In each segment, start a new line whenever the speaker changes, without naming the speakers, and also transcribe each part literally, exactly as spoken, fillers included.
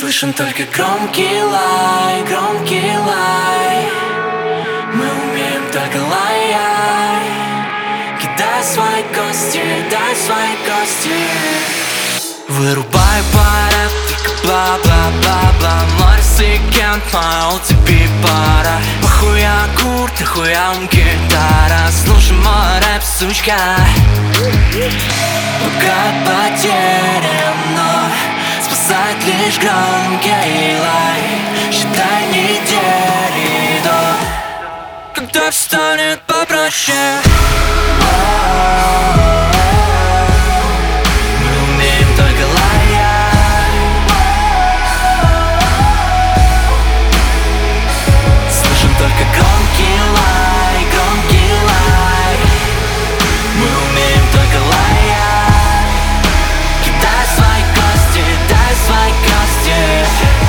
Слышен только громкий лай, громкий лай. Мы умеем только лаять. Кидай свои кости, дай свои кости. Вырубай парад, только бла-бла-бла-бла. Морис и Кент, моя о ти пи пара. Похуя курт, нахуям гитара. Слушай мой рэп, сучка. Пока потерян, но спасает лишь громкий лай. Считай недели до, когда встанет попроще. Мы умеем только лаять. Слышим только громкий лай, громкий лай. Мы умеем только лаять. Кидай свои кости, дай свои кости.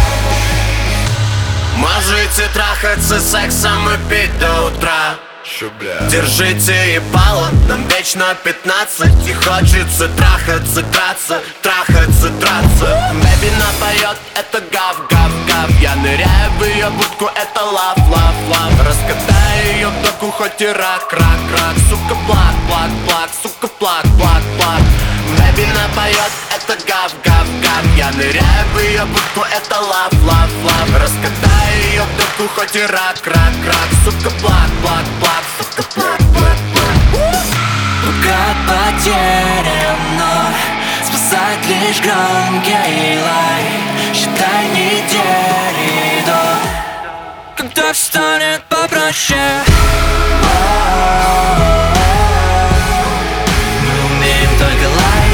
Можете трахаться сексом и пить до утра. Держите ебало, нам вечно пятнадцать. И хочется трахаться, драться, трахаться, драться. Бэби напоет, это гав, гав, гав. Я ныряю в ее будку, это лав, лав, лав. Раскатаю ее в доку, хоть и рак, рак, рак. Сука, плак, плак, плак, сука, плак, плак, плак. Бэби напоет, это гав, гав, гав. Я ныряю в ее будку, это лав, лав, лав. Раскатаю ее в доку, хоть и рак, рак, рак. Сука, плак, плак, плак, сука, плак, плак, плак.
Пока потерян, но спасает лишь громкий лай. Считай недели до, когда встанет попроще. Мы умеем только лаять.